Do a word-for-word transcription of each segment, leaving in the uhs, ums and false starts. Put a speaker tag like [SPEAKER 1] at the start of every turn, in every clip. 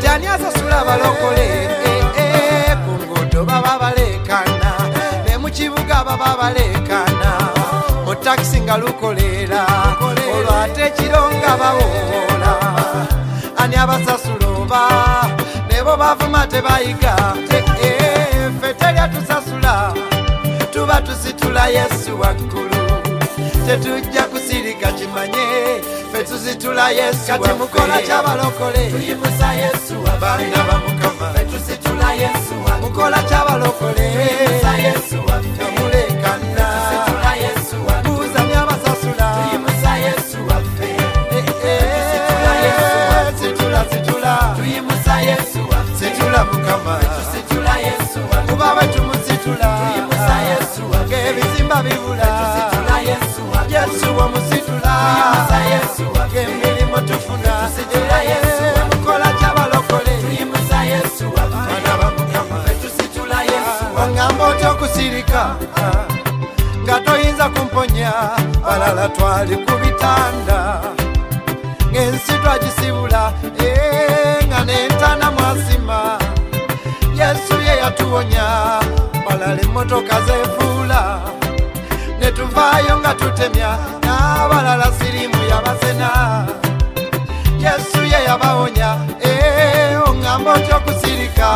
[SPEAKER 1] yani asasula balokole ku nguudo baba balekana ne mu kibuga baba balekana mu takisi nga lukolera olwo ate ekironga bawola ani abasasula oba nebo bavuma tebayiga ffe terya tusasula tuba tusitula Yesu waggulu tetujja kusirika kimanye ffe tusitula Yesu kati mukola kyabalokole tuyimusa Yesu abaana bamukama ffe tusitula Yesu mukola kyabalokole tuyimusa Yesu amulekana tusitula Yesu buuza byabasasula tuyimusa Yesu waffe tusitula Yesu situla situla tuyimusa Yesu situla mukama tusitula Yesu kuba betumusitula tuyimusa Yesu ng'ebizimba bibula tusitula Yesu Yesu wamusitula tuyimusa Yesu ng'emirimu tufuna tusitula Yesu mukola kyabalokole tuyimusa Yesu abaana bamukama tusitula Yesu ongamba otya okusirika nga toyinza kumponya balala twali ku bitanda ng'ensi twagisibula nga n'entana mwasima Yesu ye yatuwonya balala emmotoka zeefuula ne tuvaayo nga tutemya n'abalala sirimu yabasena Yesu ye yabawonya ongamba otya okusirika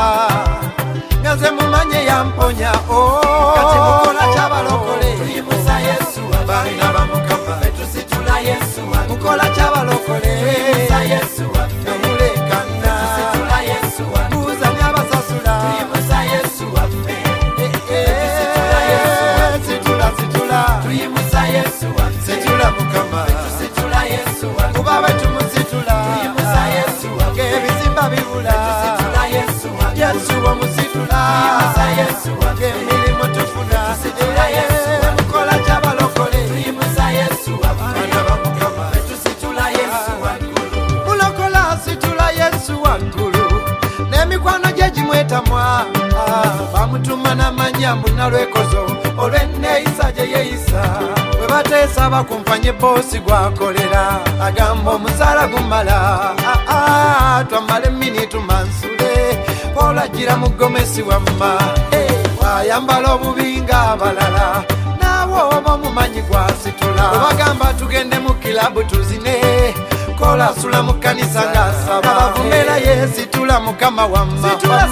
[SPEAKER 1] nga nze mumanye yamponya kati mukola kyabalokole tuyimusa Yesu abaana bamukama tusitula Yesu mukola kyabalokole tuyimusa Yesu amulekana tusitula Yesu buuza byabasasula tuyimusa Yesu waffe tusitula Yesu situla situla tuyimusa Yesu situla mukama tusitula Yesu kuba betumusitula tuyimusa Yesu ng'ebizimba bibula tusitula Yesu Yesu wamusitula tuyimusa Yesu ng'emirimu tufuna tusitula Yesu mukola kyabalokole tuyimusa Yesu abaana bamukama tusitula Yesu waggulu mulokola situla Yesu waggulu n'emikwano gye gimwetamwa bamutuma n'amanya mbuna lwekozo olw'enneeyisa gye yeeyisa bwe bateesa bakumfanye boosi gwakolera agamba omusaala gumala twamala emmini tumansule olagira mugomesi wamma wayambala obubi ng'abalala naawe oba omumanyi gwasitula obagamba tugende mu kilabu tuzine kola sula mu kkanisa ng'asaba bavumera ye situla mukama wamma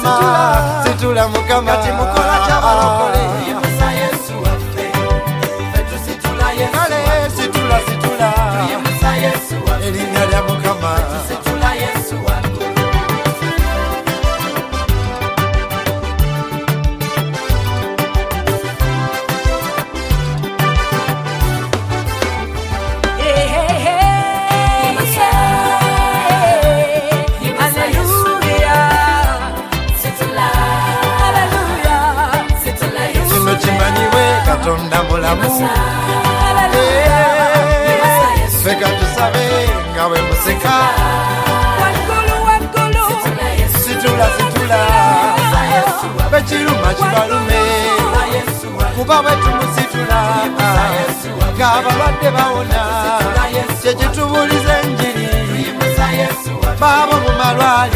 [SPEAKER 1] situla mukama kati mukola kyabalokole tuyimusa Yesu waffe ffe tusitula Yesu situla situla tuyimusa Yesu waffe erinnya lya mukama tusitula Yesu waffe Katonda mulamu ffe katusabe nga bwe museka situla situla bekiruma kibalume kuba bwe tumusitula ng'abalwadde bawona kye kitubuliza enjiri baabo mu malwaliro